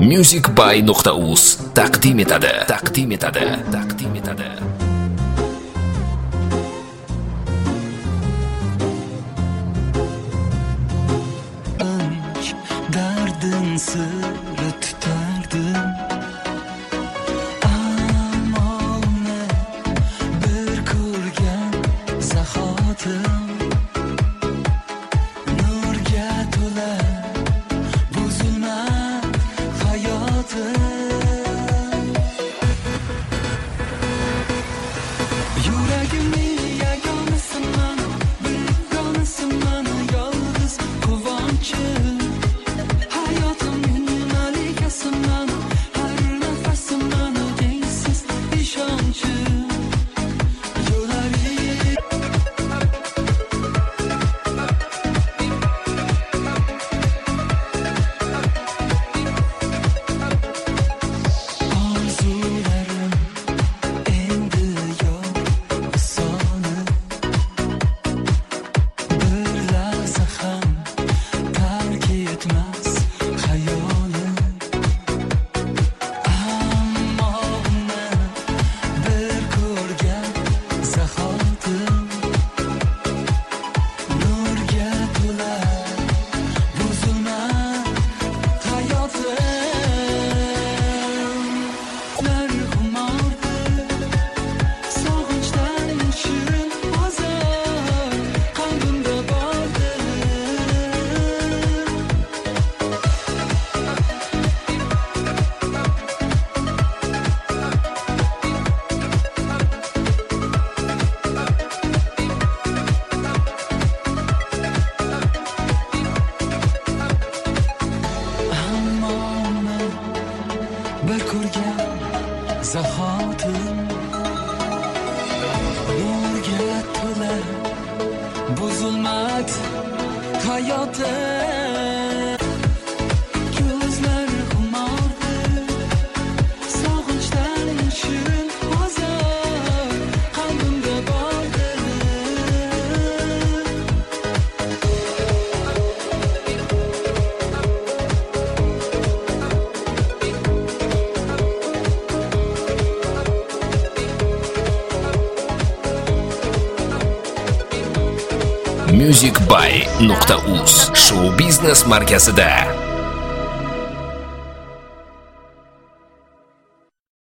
musicby.uz taqdim etadi. Dardin siri tutardim, ammo uni bir ko'rgan zahotim nurga to'la buzilmas hayotim. Yuragimning yagonasiman, begonasiman, yolg'iz quvonchim. Hayotimning malikasiman, har nafasimdan tengsiz ishonchim. Orzularim endi yo'q soni, bir lahza ham tark etmas hayolim. Ammo uni bir ko'rgan zahotim nurga to'la buzilmas hayotim. Sog'inchdan shirin azor qalbimda bordir. Ammo uni bir ko'rgan zahotim nurga to'la buzilmas hayotim. Ko'zlari xumordir, sog'inchdan shirin azor qalbimda bordir. musicby.uz shou biznes markazida